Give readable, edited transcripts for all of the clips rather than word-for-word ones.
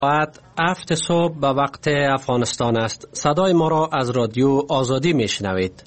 ساعت 7 صبح به وقت افغانستان است. صدای ما را از رادیو آزادی میشنوید.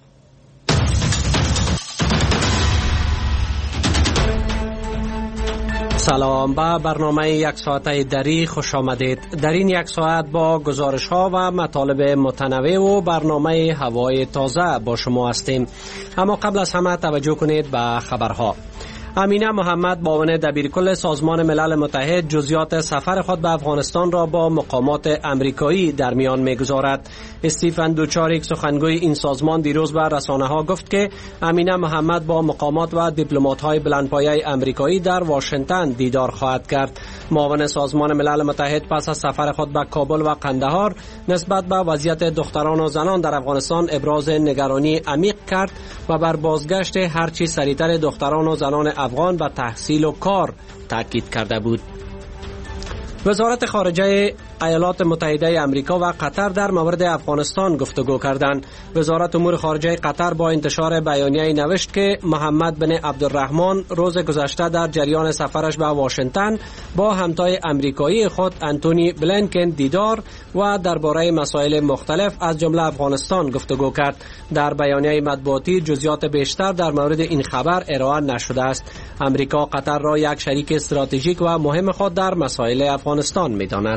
سلام، به برنامه یک ساعته دری خوش آمدید. در این یک ساعت با گزارش ها و مطالب متنوع و برنامه هوای تازه با شما هستیم. اما قبل از همه توجه کنید به خبرها. امینه محمد معاون دبیرکل سازمان ملل متحد جزئیات سفر خود به افغانستان را با مقامات امریکایی در میان می‌گذارد. استیفن دوچاریک سخنگوی این سازمان دیروز به رسانه‌ها گفت که امینه محمد با مقامات و دیپلمات‌های بلندپایه امریکایی در واشنگتن دیدار خواهد کرد. معاون سازمان ملل متحد پس از سفر خود به کابل و قندهار نسبت به وضعیت دختران و زنان در افغانستان ابراز نگرانی عمیق کرد و بر بازگشت هرچی سریعتر دختران و زنان افغان به تحصیل و کار تاکید کرده بود. وزارت خارجه ایالات متحده آمریکا و قطر در مورد افغانستان گفتگو کردند. وزارت امور خارجه قطر با انتشار بیانیه‌ای نوشت که محمد بن عبدالرحمن روز گذشته در جریان سفرش به واشنگتن با همتای امریکایی خود انتونی بلینکن دیدار و درباره مسائل مختلف از جمله افغانستان گفتگو کرد. در بیانیه مطبوعاتی جزئیات بیشتر در مورد این خبر ارائه نشده است. امریکا قطر را یک شریک استراتژیک و مهم خود در مسائل افغانستان می‌داند.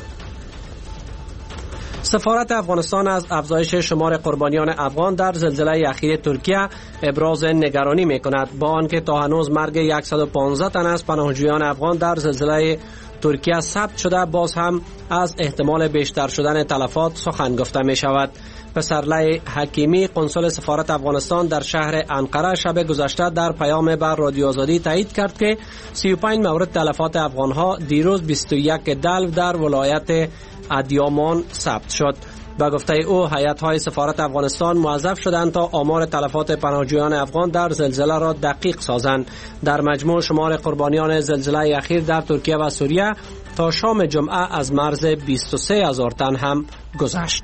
سفارت افغانستان از افزایش شمار قربانیان افغان در زلزله اخیر ترکیه ابراز نگرانی می‌کند، با آنکه تا هنوز مرگ 115 تن از پناهجویان افغان در زلزله ترکیه ثبت شده، باز هم از احتمال بیشتر شدن تلفات سخن گفته می شود. پسرلی حکیمی قنصل سفارت افغانستان در شهر انقره شب گذشته در پیام بر رادیو آزادی تایید کرد که 35 مورد تلفات افغانها دیروز 21 دلو در ولایت ادیامان ثبت شد. با گفته او هیئت‌های سفارت افغانستان موظف شدند تا آمار تلفات پناهجویان افغان در زلزله را دقیق سازند. در مجموع شمار قربانیان زلزله اخیر در ترکیه و سوریه تا شام جمعه از مرز 23,000 تن هم گذشت.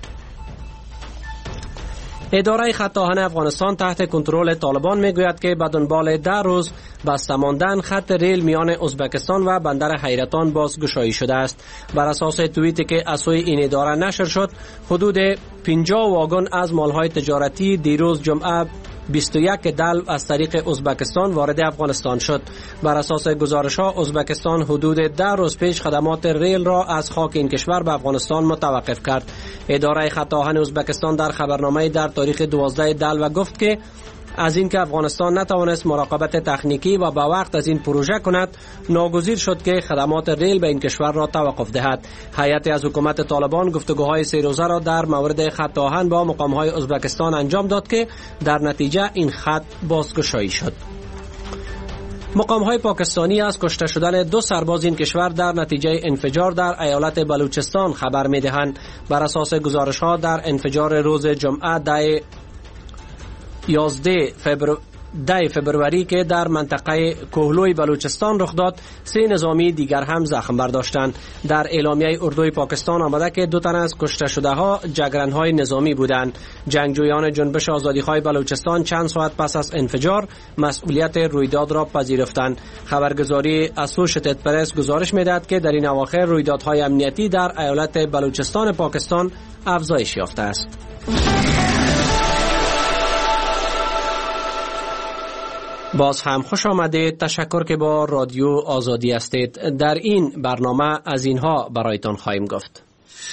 اداره خط آهن افغانستان تحت کنترل طالبان میگوید که به دنبال 10 روز بسته ماندن خط ریل میان ازبکستان و بندر حیرتان بازگشایی شده است. بر اساس توییتی که از سوی این اداره نشر شد، حدود 50 واگن از مالهای تجارتی دیروز جمعه 21 دلو از طریق ازبکستان وارد افغانستان شد. بر اساس گزارش‌ها ازبکستان حدود 10 روز پیش خدمات ریل را از خاک این کشور به افغانستان متوقف کرد. اداره خط آهن ازبکستان در خبرنامه‌ای در تاریخ 12 دلو گفت که از اینکه افغانستان نتوانست مراقبت تکنیکی و با وقت از این پروژه کند، ناگزیر شد که خدمات ریل به این کشور را توقف دهد. هیئت از حکومت طالبان گفتگوهای 3 روزه را در مورد خط آهن با مقام‌های ازبکستان انجام داد که در نتیجه این خط بازگشایی شد. مقام‌های پاکستانی از کشته شدن 2 سرباز این کشور در نتیجه انفجار در ایالت بلوچستان خبر می‌دهند. بر اساس گزارش‌ها در انفجار روز جمعه 11 فبروری که در منطقه کوهلوی بلوچستان رخ داد، 3 نظامی دیگر هم زخم برداشتند. در اعلامیه اردوی پاکستان آمده که 2 تن از کشته شده ها جگرنهای نظامی بودند. جنگجویان جنبش آزادیخواه بلوچستان چند ساعت پس از انفجار مسئولیت رویداد را پذیرفتند. خبرگزاری اسوشیتد پرس گزارش می‌دهد که در این اواخر رویدادهای امنیتی در ایالت بلوچستان پاکستان افزایش یافته است. باز هم خوش آمدید. تشکر که با رادیو آزادی هستید. در این برنامه از اینها برایتان خواهیم گفت.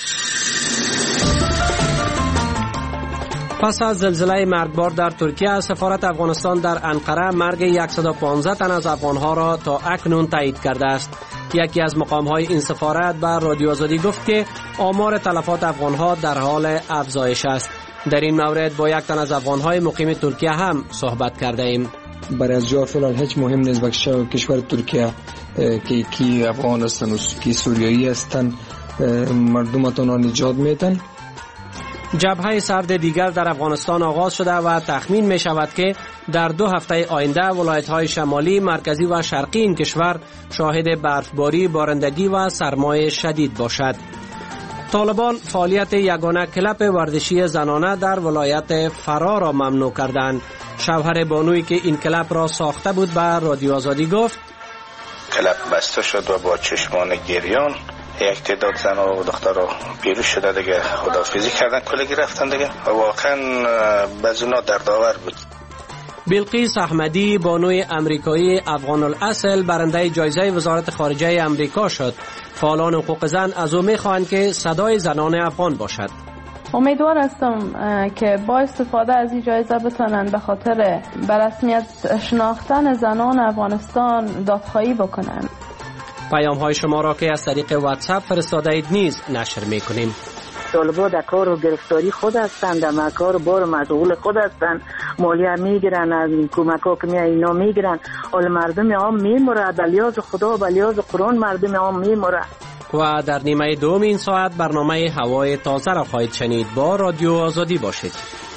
پس از زلزله مرگبار در ترکیه، سفارت افغانستان در انقره مرگ 115 تن از افغانها را تا اکنون تایید کرده است. یکی از مقام‌های این سفارت به رادیو آزادی گفت که آمار تلفات افغانها در حال افزایش است. در این مورد با 1 تن از افغانهای مقیم ترکیه هم صحبت کرده ایم. برای از جا فعلا هیچ مهم نیست به کشور ترکیه که کی افغان هستن و کی سوریایی هستن، مردم تانا نجات میتن. جبهه سرد دیگر در افغانستان آغاز شده و تخمین می شود که در 2 هفته آینده ولایت‌های شمالی، مرکزی و شرقی این کشور شاهد برفباری، بارندگی و سرمای شدید باشد. طالبان فعالیت یگانه کلب ورزشی زنانه در ولایت فرار را ممنوع کردند. شوهر بانویی که این کلب را ساخته بود به رادیو آزادی گفت: کلب بسته شد و با چشمان گریان یک تعداد زن و دختر رو بیرون شده دیگه خداحافظی کردن، کلگی رفتن دیگه. واقعا بزونا دردآور بود. بلقیس احمدی بانوی امریکایی افغان الاصل برنده جایزه وزارت خارجه امریکا شد. فعالان حقوق زن از او می‌خواهند که صدای زنان افغان باشد. امیدوار هستم که با استفاده از این جایزه بتونن به خاطر به رسمیت شناختن زنان افغانستان دادخواهی بکنن. پیام های شما را که از طریق واتساپ فرستاده اید نیز نشر میکنیم. طالبا در کار و گرفتاری خود هستند، در کار بار مشغول خود هستند، مالیه میگیرن، از این کمک ها که اینا میگیرن، حال مردم عام میموره، بلیاز خدا و بلیاز قرآن مردم عام میموره. و در نیمه دوم این ساعت برنامه هوای تازه را خواهید شنید. با رادیو آزادی باشید.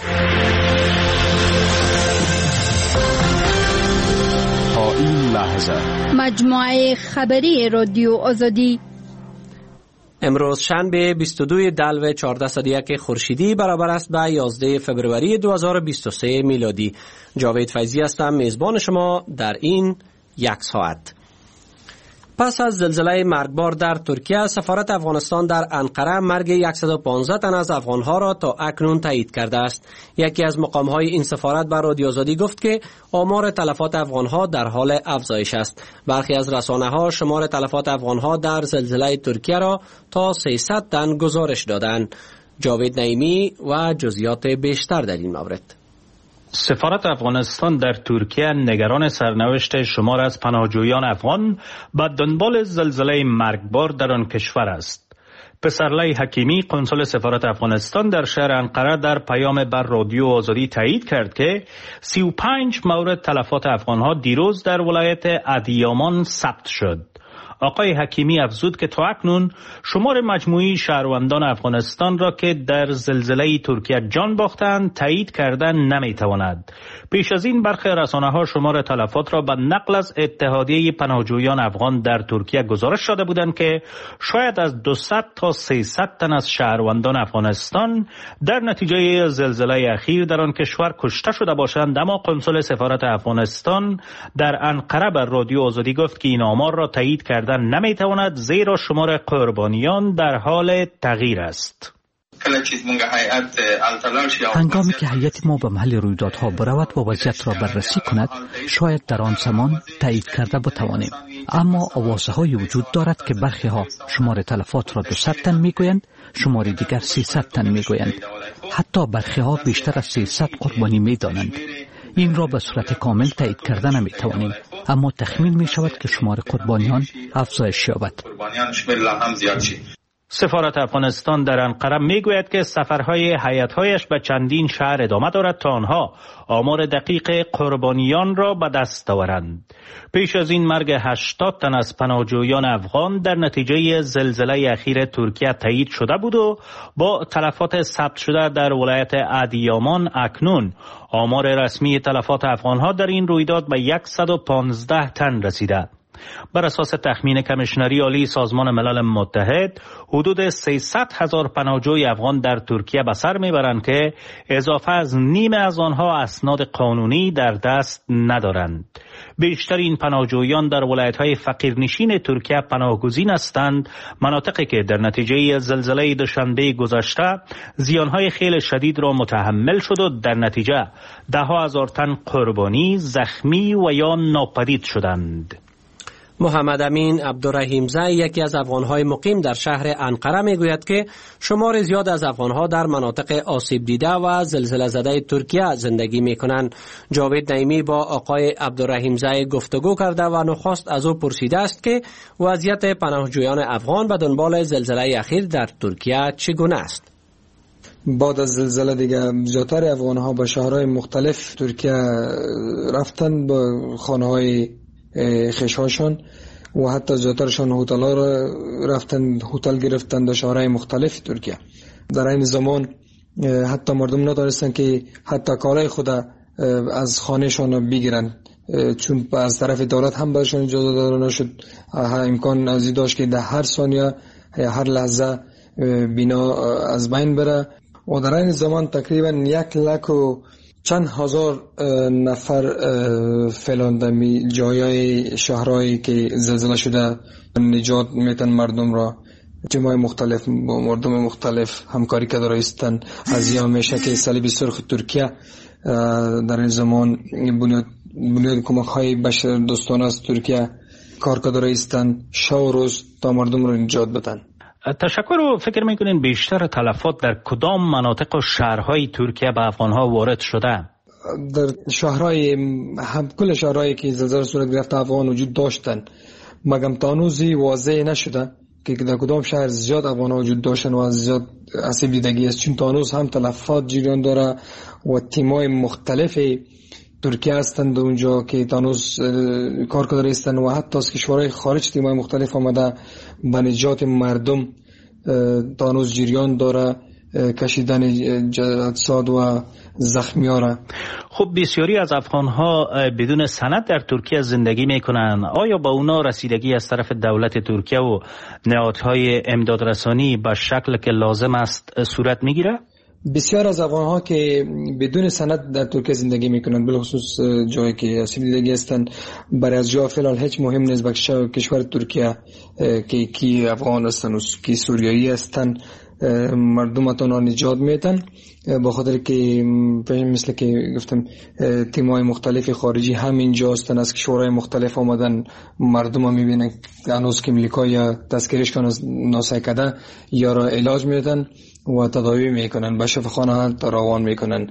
تا این لحظه مجموعه خبری رادیو آزادی امروز شنبه 22 دلو 1401 خورشیدی برابر است به 11 فبروری 2023 میلادی. جاوید فیضی هستم میزبان شما در این یک ساعت. پس از زلزله مرگبار در ترکیه، سفارت افغانستان در انقره مرگ 115 تن از افغانها را تا اکنون تایید کرده است. یکی از مقامهای این سفارت بر رادیو آزادی گفت که آمار تلفات افغانها در حال افزایش است. برخی از رسانه‌ها شمار تلفات افغانها در زلزله ترکیه را تا 300 تن گزارش دادند. جاوید نعیمی و جزئیات بیشتر در این مورد. سفارت افغانستان در ترکیه نگران سرنوشت شمار از پناهجویان افغان به دنبال زلزله مرگبار در آن کشور است. پسرلی حکیمی قنصل سفارت افغانستان در شهر انقره در پیام بر رادیو آزادی تایید کرد که 35 مورد تلفات افغانها دیروز در ولایت ادیامان ثبت شد. آقای حکیمی افزود که تا اکنون شمار مجموعی شهروندان افغانستان را که در زلزله ترکیه جان باختند تایید کردن نمیتواند. پیش از این برخی رسانه‌ها شمار تلفات را به نقل از اتحادیه پناهجویان افغان در ترکیه گزارش داده بودند که شاید از 200 تا 300 تن از شهروندان افغانستان در نتیجه زلزله اخیر در آن کشور کشته شده باشند، اما قنصل سفارت افغانستان در انقره بر رادیو آزادی گفت که این آمار را تایید کردن نمیتواند، زیرا شمار قربانیان در حال تغییر است. هنگامی که هیئت ما به محل رویدادها برود و وضعیت را بررسی کند، شاید در آن زمان تایید کرده بتوانیم. اما آوازهایی وجود دارد که برخی ها شمار تلفات را 200 تن میگویند، شمار دیگر 300 تن میگویند. حتی برخی ها بیشتر از 300 قربانی میدانند. این را به صورت کامل تایید کرده نمیتوانیم، اما تخمین می شود که شمار قربانیان افزایش یابد. سفارت افغانستان در انقره میگوید که سفرهای هیئت‌هایش به چندین شهر ادامه دارد تا آنها آمار دقیق قربانیان را به دست آورند. پیش از این مرگ 80 تن از پناهجویان افغان در نتیجه زلزله اخیر ترکیه تایید شده بود و با تلفات ثبت شده در ولایت ادیامان اکنون آمار رسمی تلفات افغانها در این رویداد به 115 تن رسیده. بر اساس تخمین کمیشنری عالی سازمان ملل متحد، حدود 300,000 پناهجوی افغان در ترکیه به سر میبرند که اضافه از نیمه از آنها اسناد قانونی در دست ندارند. بیشتر این پناهجویان در ولایت‌های فقیرنشین ترکیه پناهگزین هستند، مناطقی که در نتیجه زلزله دوشنبه گذشته زیانهای خیلی شدید را متحمل شد و در نتیجه 10,000 تن قربانی، زخمی و یا ناپدید شدند. محمد امین عبدالرحیمزی یکی از افغانهای مقیم در شهر انقره میگوید که شمار زیاد از افغانها در مناطق آسیب دیده و زلزله زده ترکیه زندگی میکنند. جاوید نعیمی با آقای عبدالرحیمزی گفتگو کرده و نخست از او پرسیده است که وضعیت پناهجویان افغان به دنبال زلزله اخیر در ترکیه چگونه است. بعد از زلزله دیگه زیادتر افغانها به شهرهای مختلف ترکیه رفتن، به خانه‌های خیشهاشان و حتی زیادترشان هتل‌ها را رفتن، هتل گرفتن در شهرهای مختلف ترکیه. در این زمان حتی مردم ندانستن که حتی کالای خود از خانهشان بگیرن، چون از طرف دولت هم برشان اجازه داده نشد. امکان از داشت که در هر ثانیه یا هر لحظه بنا از بین بره و در این زمان تقریبا 100,000 چند هزار نفر فعلا در جایای شهرهایی که زلزله شده نجات میتن مردم را. جماعت مختلف با مردم مختلف همکاری کرده رایستند. از یا میشه که صلیب سرخ ترکیه در این زمان بنیاد کمک های بشر دوستانه از ترکیه کار کرده رایستند شب و روز تا مردم رو نجات بدن. تشکر. و فکر میکنین بیشتر تلفات در کدام مناطق و شهرهای ترکیه به افغانها وارد شده؟ در شهرهای کل شهرهایی که زلزله صورت گرفته افغان وجود داشتن، مگم تانوزی واضح نشده که در کدام شهر زیاد افغان وجود داشتن و زیاد آسیب دیدگی است، چون تانوز هم تلفات جریان داره و تیمای مختلف ترکیه هستند اونجا که تانوز کار کرده هستند و حتی از کشورهای خارج تیمای مختلف آمده به نجات مردم. تانوز جریان داره کشیدن اجساد و زخمی‌ها. خب بسیاری از افغان‌ها بدون سند در ترکیه زندگی می‌کنند. آیا با اونا رسیدگی از طرف دولت ترکیه و نهادهای امدادرسانی به شکل که لازم است صورت می‌گیره؟ بسیار از افغان‌ها که بدون سند در ترکیه زندگی می‌کنند، بالخصوص جایی که آسیب دیدگی هستند، برای از جا فعلا هیچ مهم نیست به کشور ترکیه که کی افغان هستند و کی سوریایی هستند، مردمتون نجات میدن، با خاطر که مثل که گفتم تیم‌های مختلف خارجی هم اینجا هستن، از کشورهای مختلف آمدن، مردم هم میبینن هنوز که ملیکا یا تذکرشکان از ناسکده یا را علاج میدن و تداوی میکنن، به شفاخانه تا روان میکنن.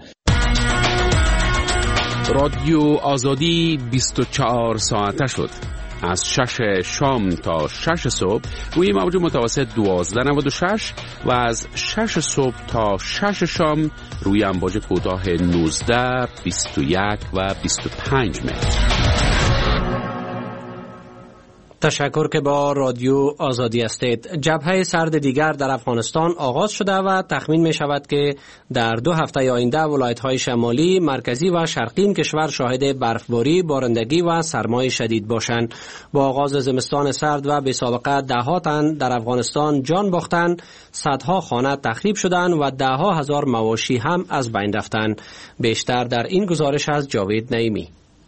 رادیو آزادی 24 ساعته شد. از 6 شام تا 6 صبح روی موج متوسط 1296 و از 6 صبح تا 6 شام روی امواج کوتاه 19، 21 و 25 متر. تشکر که با رادیو آزادی هستید. جبهه سرد دیگر در افغانستان آغاز شده و تخمین می شود که در 2 هفته آینده ولایت‌های شمالی، مرکزی و شرقی این کشور شاهد برفباری، بارندگی و سرمای شدید باشند. با آغاز زمستان سرد و بی سابقه ده‌ها تن در افغانستان جان باختند، صدها خانه تخریب شدند و ده‌ها هزار مواشی هم از بین رفتند. بیشتر در این گزارش از جاوید نعیمی.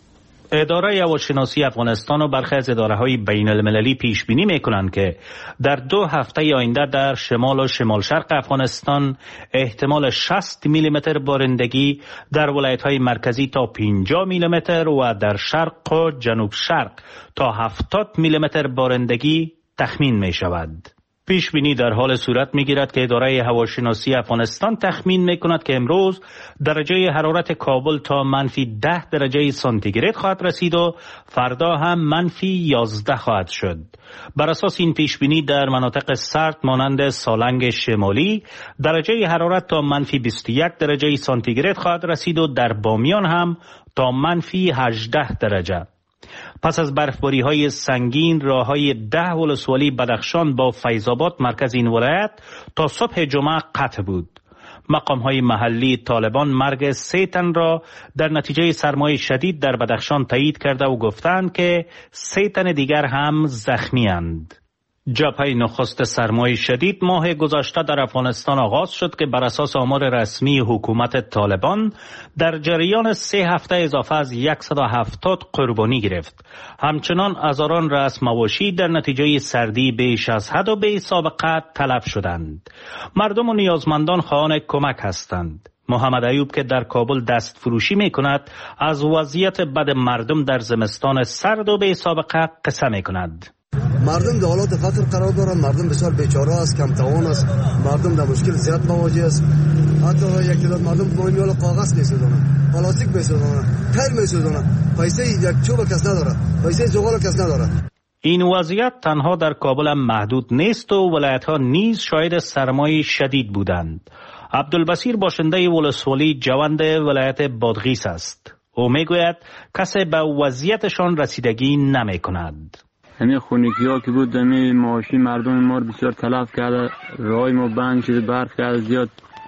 اداره هواشناسی افغانستان و برخی از اداره‌های بین المللی پیش بینی می‌کنند که در 2 هفته آینده در شمال و شمال شرق افغانستان احتمال 60 میلیمتر بارندگی، در ولایت‌های مرکزی تا 50 میلیمتر و در شرق و جنوب شرق تا 70 میلیمتر بارندگی تخمین می‌شود. پیش بینی در حال صورت می‌گیرد که اداره هواشناسی افغانستان تخمین می‌کند که امروز درجه حرارت کابل تا -10 درجه سانتیگراد خواهد رسید و فردا هم -11 خواهد شد. بر اساس این پیش بینی در مناطق سرد مانند سالنگ شمالی درجه حرارت تا -21 درجه سانتیگراد خواهد رسید و در بامیان هم تا -18 درجه. پس از برفباری‌های سنگین، راه‌های 10 ولسوالی بدخشان با فیض‌آباد مرکز این ولایت تا صبح جمعه قطع بود. مقام‌های محلی طالبان مرگ 3 تن را در نتیجه سرمای شدید در بدخشان تایید کرده و گفتند که 3 تن دیگر هم زخمی اند. جبهه نخست سرمای شدید ماه گذشته در افغانستان آغاز شد که بر اساس آمار رسمی حکومت طالبان در جریان 3 هفته اضافه از 170 قربانی گرفت. همچنان هزاران رأس مواشی در نتیجه سردی بیش از حد و بی سابقه تلف شدند. مردم و نیازمندان خواهان کمک هستند. محمد ایوب که در کابل دست فروشی می کند از وضعیت بد مردم در زمستان سرد و بی سابقه قصه می کند. مردم در حالات خطر قرار دارند، مردم بسیار بیچاره است، کم توان است، مردم در مشکل زیاد مواجه است. حتی یک تعداد مردم مایل کاغذ می‌سوزانند، پلاستیک می‌سوزانند، تیر می‌سوزانند، پیسه یک چوب کس نداره، پیسه زغال کس نداره. این وضعیت تنها در کابل هم محدود نیست و ولایت‌ها نیز شاهد سرمای شدید بودند. عبدالبصیر باشنده ولسوالی جوند ولایت بادغیس است. او میگوید کسی به وضعیتشان رسیدگی نمی‌کند. همین خونگی ها که بود، همین معاشی مردم ما رو بسیار تلف کرده، رای ما بند شده، برف کرده زیاد.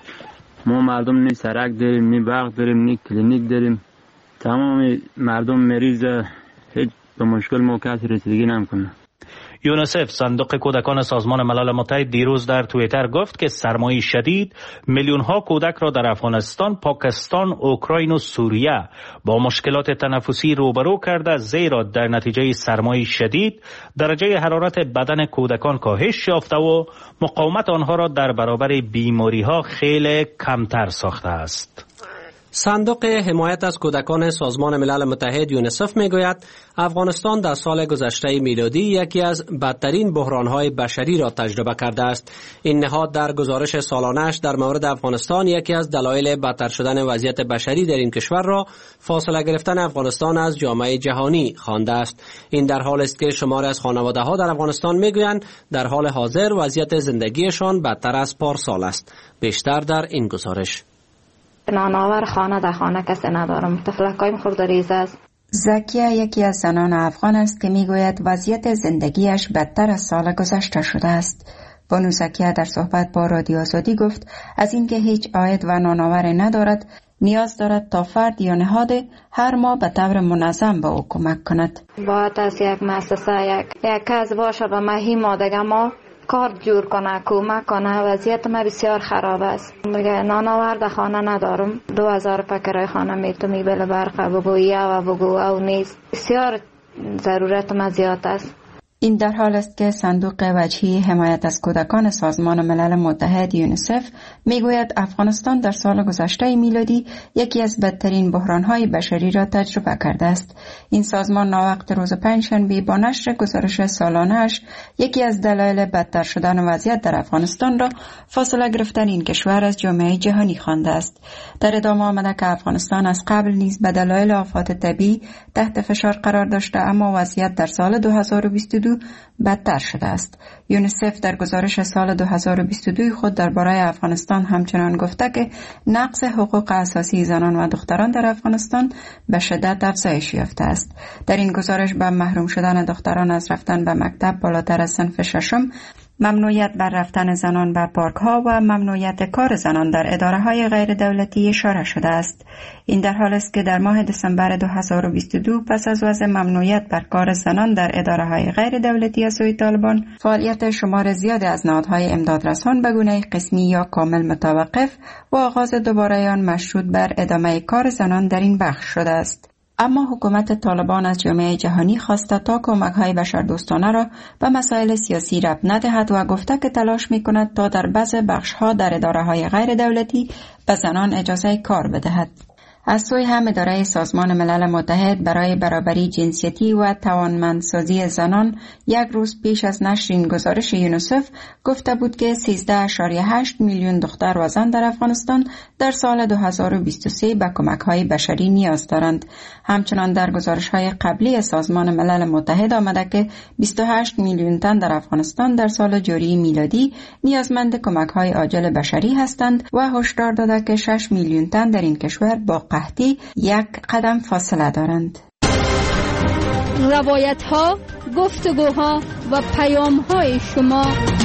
ما مردم نی سرک داریم، نی برق داریم، نی کلینیک داریم. تمام مردم مریض، هیچ به مشکل ما کسی رسیدگی نمیکنه. یونیسف صندوق کودکان سازمان ملل متحد دیروز در توییتر گفت که سرمای شدید میلیون ها کودک را در افغانستان، پاکستان، اوکراین و سوریه با مشکلات تنفسی روبرو کرده، زیرا در نتیجه سرمای شدید درجه حرارت بدن کودکان کاهش یافته و مقاومت آنها را در برابر بیماری ها خیلی کمتر ساخته است. صندوق حمایت از کودکان سازمان ملل متحد یونیسف میگوید افغانستان در سال گذشته میلادی یکی از بدترین بحران‌های بشری را تجربه کرده است. این نهاد در گزارش سالانه‌اش در مورد افغانستان یکی از دلایل بدتر شدن وضعیت بشری در این کشور را فاصله گرفتن افغانستان از جامعه جهانی خوانده است. این در حالی است که شماری از خانواده‌ها در افغانستان میگویند در حال حاضر وضعیت زندگیشان بدتر از پارسال است. بیشتر در این گزارش. نانآور خانه در خانه کسی ندارم. تفلک‌هایم خردریز است. زکیه یکی از زنان افغان است که میگوید وضعیت زندگیش بدتر از سال گذشته شده است. بانو زکیه در صحبت با رادیو آزادی گفت از اینکه هیچ عاید و نانآور ندارد، نیاز دارد تا فرد یا نهاد هر ماه به طور منظم به او کمک کند. باید از یک مؤسسه یک کس باشه به ماهی مادگه ما کارت جور کنه، کمک کنه. وضعیت ما بسیار خراب است. میگه نانآور در خانه ندارم. 2000 کرایه خانه میتونی بله برق بگو یا و بگو او نیست. بسیار ضرورت ما زیاد است. این در حال است که صندوق وجهی حمایت از کودکان سازمان ملل متحد یونیسف میگوید افغانستان در سال گذشته میلادی یکی از بدترین بحران‌های بشری را تجربه کرده است. این سازمان ناوقت روز پنجشنبه با نشر گزارش سالانه‌اش یکی از دلایل بدتر شدن وضعیت در افغانستان را فاصله گرفتن این کشور از جامعه جهانی خوانده است. در ادامه آمده که افغانستان از قبل نیز به دلایل آفات طبیعی تحت فشار قرار داشته، اما وضعیت در سال 2022 بدتر شده است. یونیسف در گزارش سال 2022 خود درباره افغانستان همچنان گفته که نقض حقوق اساسی زنان و دختران در افغانستان به شدت افزایش یافته است. در این گزارش به محروم شدن دختران از رفتن به مکتب بالاتر از صنف ششم، ممنوعیت بر رفتن زنان به پارک ها و ممنوعیت کار زنان در اداره های غیر دولتی اشاره شده است. این در حال است که در ماه دسامبر 2022 پس از وضع ممنوعیت بر کار زنان در اداره های غیر دولتی از سوی طالبان، فعالیت شمار زیادی از نهادهای امدادرسان به گونه قسمی یا کامل متوقف و آغاز دوباره آن مشروط بر ادامه کار زنان در این بخش شده است. اما حکومت طالبان از جامعه جهانی خواسته تا کمک‌های بشردوستانه را به مسائل سیاسی ربط ندهد و گفته که تلاش می‌کند تا در بعضی بخش‌ها در اداره‌های غیر دولتی به زنان اجازه کار بدهد. از سوی هم اداره سازمان ملل متحد برای برابری جنسیتی و توانمندسازی زنان یک روز پیش از نشر این گزارش یونیسف گفته بود که 13.8 میلیون دختر و زن در افغانستان در سال 2023 به کمک‌های بشری نیاز دارند. همچنان در گزارش‌های قبلی سازمان ملل متحد آمده که 28 میلیون تن در افغانستان در سال جاری میلادی نیازمند کمک‌های عاجل بشری هستند و هشدار داده که 6 میلیون تن در این کشور با قحطی یک قدم فاصله دارند. روایت ها، گفتگوها و پیام های شما.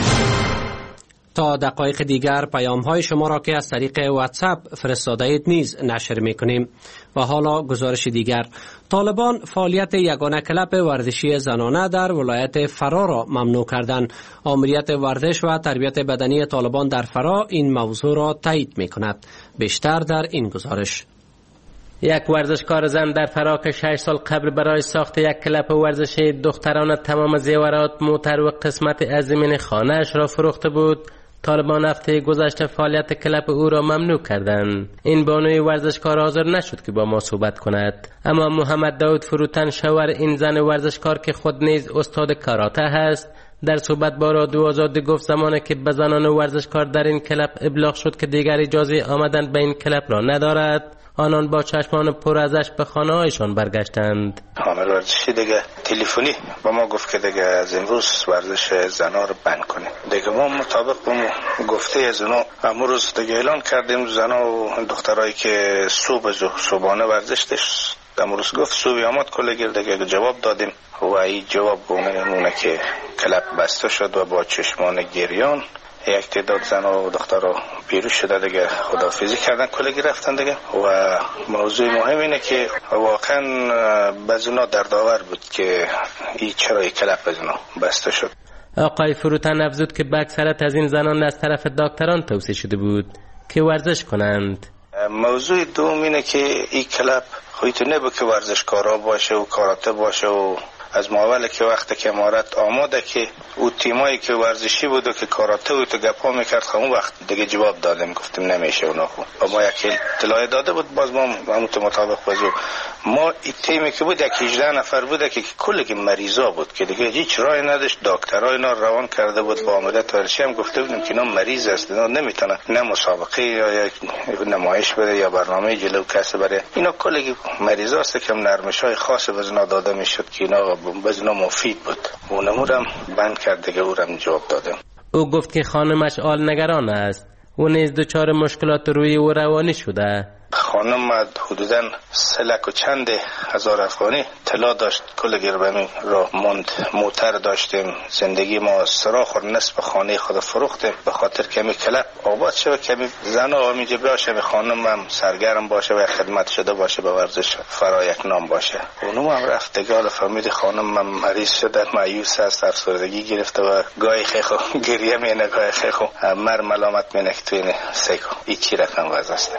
تا دقایق دیگر پیام های شما را که از طریق واتساپ فرستاده اید نیز نشر میکنیم. و حالا گزارش دیگر. طالبان فعالیت یگانه کلب ورزشی زنانه در ولایت فرا را ممنوع کردند. آمریت ورزش و تربیت بدنی طالبان در فرا این موضوع را تایید میکند. بیشتر در این گزارش. یک ورزشکار زن در فرا که 6 سال قبل برای ساخت یک کلب ورزشی دختران تمام زیورات، موتر و قسمت از زمین خانه‌اش را فروخته بود، طالبان هفته گذشته فعالیت کلب او را ممنوع کردند. این بانوی ورزشکار حاضر نشد که با ما صحبت کند، اما محمد داود فروتن، شوهر این زن ورزشکار که خود نیز استاد کاراته است، در صحبت با رادیو آزادی گفت زمانی که به زنان ورزشکار در این کلب ابلاغ شد که دیگر اجازه آمدن به این کلب را ندارد، آنان با چشمان پر ازش به خانه هایشان برگشتند. عامل ورزشی دیگه تلفنی با ما گفت که دیگه از امروز ورزش زنا رو بند کنیم. دیگه ما مطابق با گفته از اونا امروز دیگه اعلان کردیم زنا و دخترایی که صبحانه ورزش داشت. امروز گفت صبح آمد کلگیر دیگه جواب دادیم و این جواب گونه که کلب بسته شد و با چشمان گریان یک تعداد زن و دخترها بیروش شده دیگه خداحافظی کردن کلگی رفتن دیگه. و موضوع مهم اینه که واقعا بزنا دردآور بود که این چرا کلب بزنا بسته شد. آقای فروتن افزود که به اکثرت از این زنان از طرف دکتران توصیه شده بود که ورزش کنند. موضوع دوم اینه که این کلب خودت نبود که ورزشکارا باشه و کاراته باشه و از ماول که وقتی که امارت آماده که او تیمایی که ورزشی بود و که کاراته و تو گپا میکرد همون وقت دیگه جواب دادیم گفتیم نمیشه اونا خوب. ما یک اطلاع داده بود باز ما همون مطابق بازو ما این تیمی که بود یک 18 نفر بود که کلی مریضا بود که دیگه هیچ راهی نداشت. دکترها اینا روان کرده بود با مدت ورزشی هم گفته بودیم که اینا مریض است اینا نمیتونه نه مسابقه یا نمایش بده یا برنامه جلو کسی بره. اینا کلی مریضا است که نرمش‌های خاص وزنا داده میشد که اینا وزنا مفید بود. اونمورم بند کرد دیگه اورم جواب دادم. او گفت که خانمش آل نگران است. او نیز دچار مشکلات روحی و روانی شده. خانم حدوداً 3 لک و چند هزار افغانی طلا داشت. کل گربمی را ماند. موتر داشتیم. زندگی ما سراخ و نصف خانه خود فروختیم به خاطر کمی کلب آباد شه و کمی زن و اینجا باشه خانم هم سرگرم باشه و خدمت شده باشه به ورزش فرا یک نام باشه. اونم هم رفت دیگه فهمید خانم هم مریض شده مایوس است افسردگی گرفته و گاهی خیخو گریه مینه گاهی خیخو مر ملامت مینه که توی سیکو این چی رقم وضع است.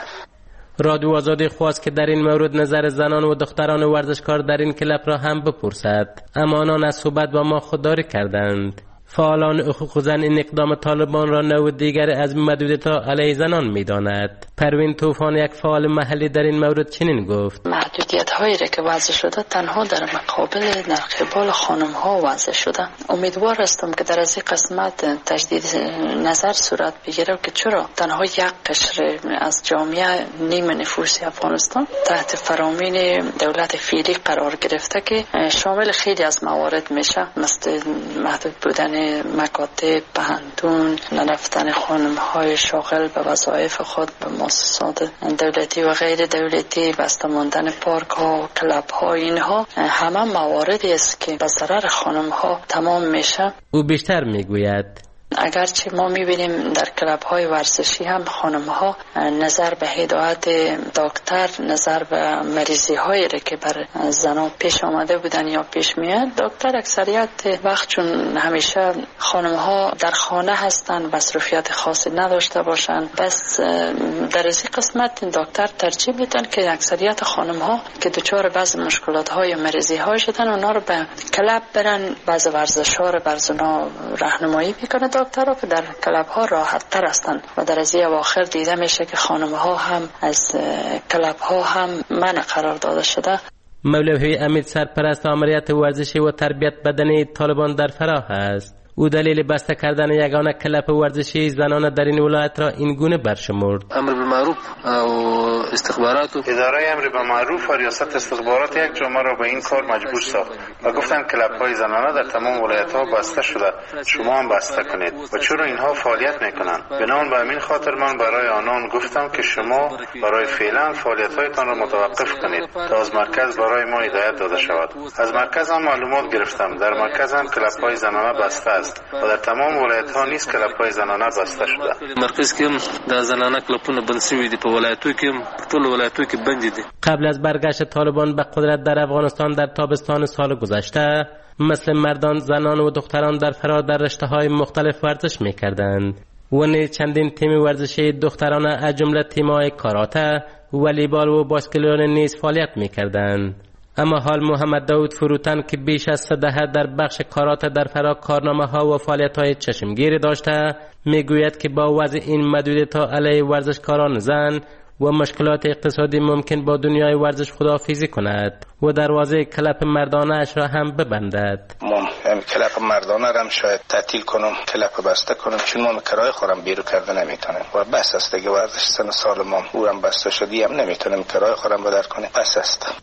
رادیو آزادی خواست که در این مورد نظر زنان و دختران ورزشکار در این کلب را هم بپرسد، اما آنان از صحبت با ما خودداری کردند. فعالان حقوق زن این اقدام طالبان را نوع دیگر از محدودیت‌ها علیه زنان می‌داند. پروین طوفان یک فعال محلی در این مورد چنین گفت: محدودیت‌هایی که وضع شده تنها در مقابل در قبال خانم‌ها وضع شده. امیدوار هستم که در از این قسمت تجدید نظر صورت بگیره که چرا تنها یک قشر از جامعه نیم نفوس افغانستان تحت فرامین دولت فعلی قرار گرفته که شامل خیلی از موارد میشه، مثل محدود بودن مکاتب، پهندون، نرفتن خانم‌های شاغل به وظایف خود به مؤسسات دولتی و غیر دولتی، بسته ماندن پارک‌ها، کلب‌ها، اینها همه مواردی است که به ضرر خانم‌ها تمام میشه. او بیشتر میگوید اگرچه ما میبینیم در کلب‌های ورزشی هم خانم‌ها نظر به هدایت دکتر، نظر به مریضی‌هایی که بر زنان پیش آمده بودن یا پیش میاد، دکتر اکثریت وقت چون همیشه خانم‌ها در خانه هستن مصروفیت خاصی نداشته باشن، بس در این قسمت دکتر ترجیح میدن که اکثریت خانم‌ها که دچار بعض مشکلات‌های یا مریضی‌های شدن اونا رو به کلب برن، بعض ورزش‌ها رو بر زنا راهنمایی میکنه دکترها که در کلب ها راحت تر هستند و در از اواخر دیده میشه که خانم ها هم از کلب ها هم منع قرار داده شده. مولوی امید سرپرست آمریت ورزشی و تربیت بدنی طالبان در فراه است. او دلیل بسته کردن یگانه کلب ورزشی زنان در این ولایت را این گونه برشمرد: امر بالمعروف و استخبارات اداره امر بالمعروف و ریاست استخبارات یک جامعه را به این کار مجبور ساخت و گفتند کلب‌های زنانه در تمام ولایت‌ها بسته شده، شما هم بسته کنید. و چرا اینها فعالیت میکنند؟ بنابراین به همین خاطر من برای آنان گفتم که شما برای فعلا فعالیت‌هایتان را متوقف کنید تا از مرکز برای ما هدایت داده شود. از مرکز هم معلومات گرفتم، در مرکز هم کلب‌های زنانه بسته و در تمام ولایت‌ها نیز کلب‌های زنانه بسته شده. مرکز کې د زنانه کلبونه بند شوي دي، په ولایتو کې ټول ولایتو کې بند دي. قبل از برگشت طالبان به قدرت در افغانستان در تابستان سال گذشته، مثل مردان، زنان و دختران در فرار در رشته‌های مختلف ورزش می‌کردند. و نیز چندین تیم ورزشی دخترانه از جمله تیم‌های کاراته، والیبال و باسکتبال نیز فعالیت می‌کردند. اما حال محمد داود فروتن که بیش از 3 دهه در بخش کاراته در فرا کارنامه ها و فعالیت های چشمگیری داشته، میگوید که با وضع این محدودیت‌ها علیه ورزشکاران زن و مشکلات اقتصادی ممکن با دنیای ورزش خداحافظی کند و دروازه کلب مردانه اش را هم ببندد. ما کلب مردانه را هم شاید تعطیل کنم، کلب بسته کنم، چون ما کرایه خورم بیرو کرده نمیتونم و بس است دیگه. ورزش سن سال ما اورم بسته شدی هم نمیتونم کرایه خورم بدر کنم، بس است.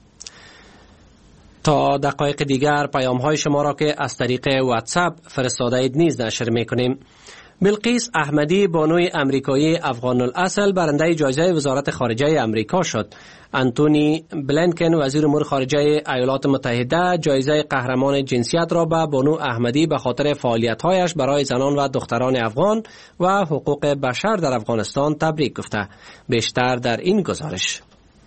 تا دقایق دیگر پیام های شما را که از طریق واتساپ فرستاده اید نیز نشر میکنیم. بلقیس احمدی بانوی امریکایی افغان الاصل برنده جایزه وزارت خارجه امریکا شد. انتونی بلینکن وزیر امور خارجه ایالات متحده جایزه قهرمان جنسیت را به بانو احمدی به خاطر فعالیت‌هایش برای زنان و دختران افغان و حقوق بشر در افغانستان تبریک گفته. بیشتر در این گزارش.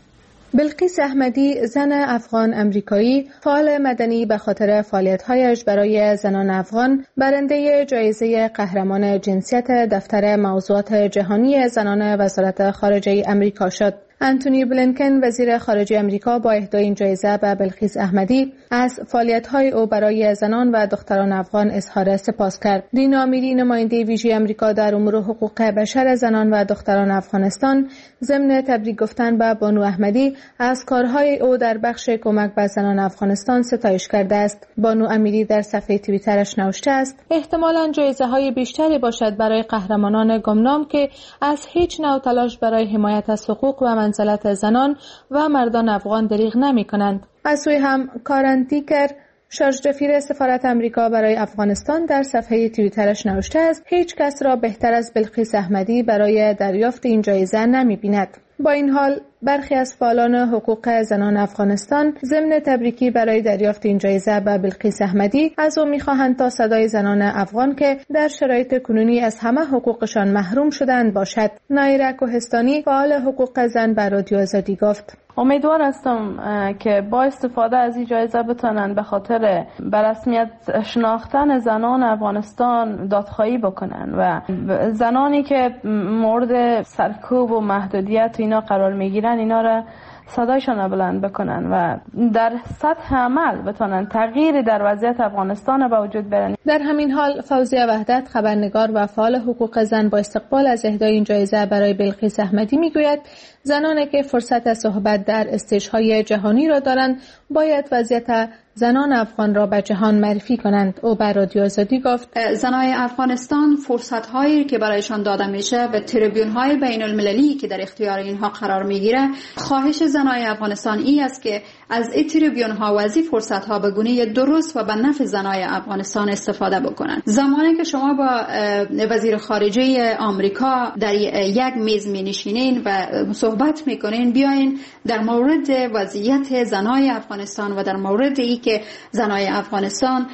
بلقیس احمدی، زن افغان امریکایی، فعال مدنی به خاطر فعالیت‌هایش برای زنان افغان، برنده جایزه قهرمان جنسیت دفتر موضوعات جهانی زنان وزارت خارجه امریکا شد. انتونی بلینکن وزیر خارجه امریکا با اهدای این جایزه به بلقیس احمدی از فعالیت‌های او برای زنان و دختران افغان اظهار سپاس کرد. دینا میری، نماینده ویژه امریکا در امور حقوق بشر زنان و دختران افغانستان، ضمن تبریک گفتن به بانو احمدی از کارهای او در بخش کمک به زنان افغانستان ستایش کرده است. بانو امیری در صفحه توییترش نوشته است: احتمالاً جایزه‌های بیشتری باشد برای قهرمانان گمنام که از هیچ نوع تلاش برای حمایت از حقوق و منزلت زنان و مردان افغان دریغ نمی کنند. از سوی هم کارن تیکر، شارژ رفیر سفارت امریکا برای افغانستان، در صفحه توییترش نوشته است: هیچ کس را بهتر از بلقیس احمدی برای دریافت این جایزه نمی بیند. با این حال برخی از فعالان حقوق زنان افغانستان ضمن تبریکی برای دریافت این جایزه به بلقیس احمدی از او می‌خواهند تا صدای زنان افغان که در شرایط کنونی از همه حقوقشان محروم شدند باشد. نایره کوهستانی، فعال حقوق زن، به رادیو آزادی گفت: امیدوار هستم که با استفاده از این جایزه بتونن به خاطر به رسمیت شناختن زنان افغانستان دادخواهی بکنن و زنانی که مورد سرکوب و محدودیت اینا قرار میگیرن اینا را صدایشان بلند بکنن و در سطح عمل بتونن تغییری در وضعیت افغانستان به وجود بیارن. در همین حال فوزیه وحدت، خبرنگار و فعال حقوق زن، با استقبال از اهدای این جایزه برای بلقیس احمدی میگوید زنانی که فرصت صحبت در استیج‌های جهانی را دارند باید وضعیت زنان افغان را به جهان معرفی کنند. او به رادیو آزادی گفت: زنای افغانستان فرصت‌هایی که برایشان داده میشه و تریبیون‌های بین‌المللی که در اختیار اینها قرار میگیره، خواهش زنای افغانستان این است که از این تریبیون‌ها و از این فرصت‌ها به گونه درست و به نفع زنای افغانستان استفاده بکنن. زمانی که شما با وزیر خارجه آمریکا در یک میز می‌نشینین و صحبت می‌کنین، بیاین در مورد وضعیت زنای افغانستان و در مورد ای که زنای افغانستان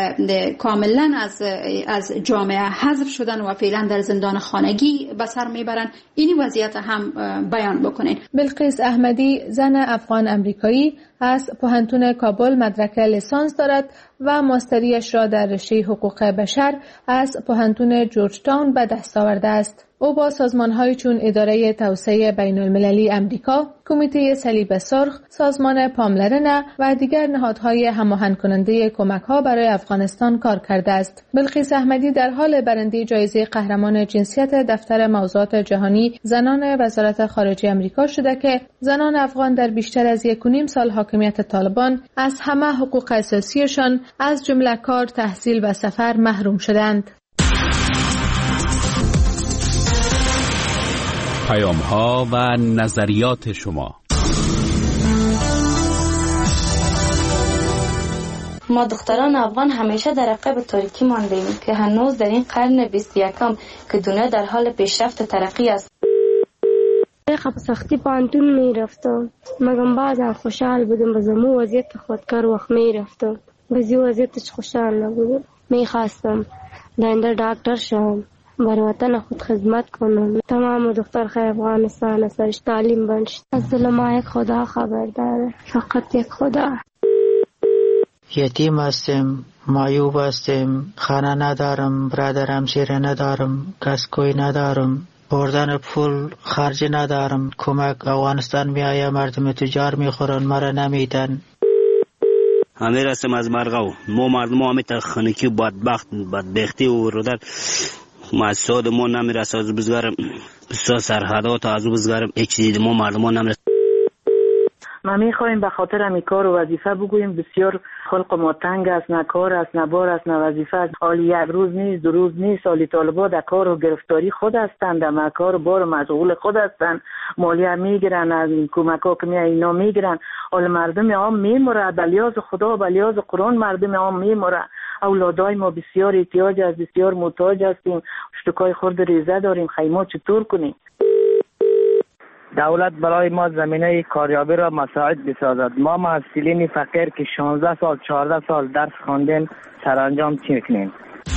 کاملا از جامعه حذف شدن و فعلا در زندان خانگی به سر میبرن، این وضعیت هم بیان بکنین. بلقیس احمدی، زن افغان امریکایی، از پوهنتون کابل مدرک لیسانس دارد و ماستریش را در رشته حقوق بشر از پوهنتون جورج تاون به دست آورده است. او با سازمان‌های چون اداره توسعه بین‌المللی امریکا، کمیته صلیب سرخ، سازمان پاملرنه و دیگر نهادهای هماهنگ کننده کمک‌ها برای افغانستان کار کرده است. بلقیس احمدی در حال برنده جایزه قهرمان جنسیت دفتر موضوعات جهانی زنان وزارت خارجه امریکا شده که زنان افغان در بیشتر از 1.5 سال حاکمیت طالبان از همه حقوق اساسیشان از جمله کار، تحصیل و سفر محروم شدند. پیام‌ها و نظریات شما. ما دختران افغان همیشه در عقب تاریکی ماندیم که هنوز در این قرن 21 که دنیا در حال پیشرفت و ترقی است. خب سختی پانتون می رفتم مگم بعضا خوشحال بودم به زمو وضعیت خودکار وقت می رفتم بزی وضعیتش خوشحال نبودم. می خواستم دنده دکتر شم، بر وطن خود خدمت کنم. تمام دخترهای افغانستان سرش تعلیم بنشت. از ظلم یک خدا خبر داره، فقط یک خدا. یتیم هستم، معیوب هستم، خانه ندارم، برادر همسایه ندارم، کس کوی ندارم، بردن پول خرج ندارم. کمک افغانستان میآید، مردم تجار میخورن، مرا نمیدن. امیر هستم از مرغاو. ما مردم همیت خانکی بدبختی و رودر مسعود ما نمیرسه. از بزرگم بسیار سرحدات از بزرگم هیچ چیزی ما مردم نمیرسه. ما میخوایم به خاطر همی کار و وظیفه بگوییم بسیار خلق ما تنگ است، نه کار است، نه بار است، نه وظیفه است. حالی یک روز نیست، دو روز نیست. حالی طالبا در کار و گرفتاری خود هستند، در کار و بار مشغول خود هستند. مالیه میگیرن، از کمک ها که اینا میگیرن. حالی مردم عام میموره، بلیاز خدا، بلیاز قرآن مردم عام میموره. اولادای ما بسیار احتیاج است، بسیار محتاج هستیم، اشتکای خرد ریزه داریم، خیمه چطور کنیم؟ دولت برای ما زمینه کاریابی را مساعد بسازد. ما محصلین فقیر که 16 سال 14 سال درس خواندیم سرانجام چی میکنیم؟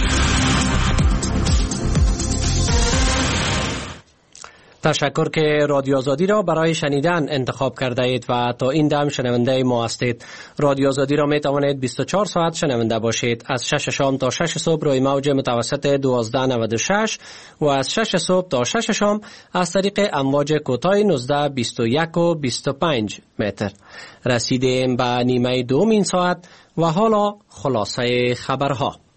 تشکر که رادیو آزادی را برای شنیدن انتخاب کرده اید و تا این دم شنونده ما هستید. رادیو آزادی را می توانید 24 ساعت شنونده باشید. از 6 شام تا 6 صبح روی موج متوسط 1296 و از 6 صبح تا 6 شام از طریق امواج کوتاه 19 21 و 25 متر. رسیدیم به نیمه دوم این ساعت و حالا خلاصه خبرها.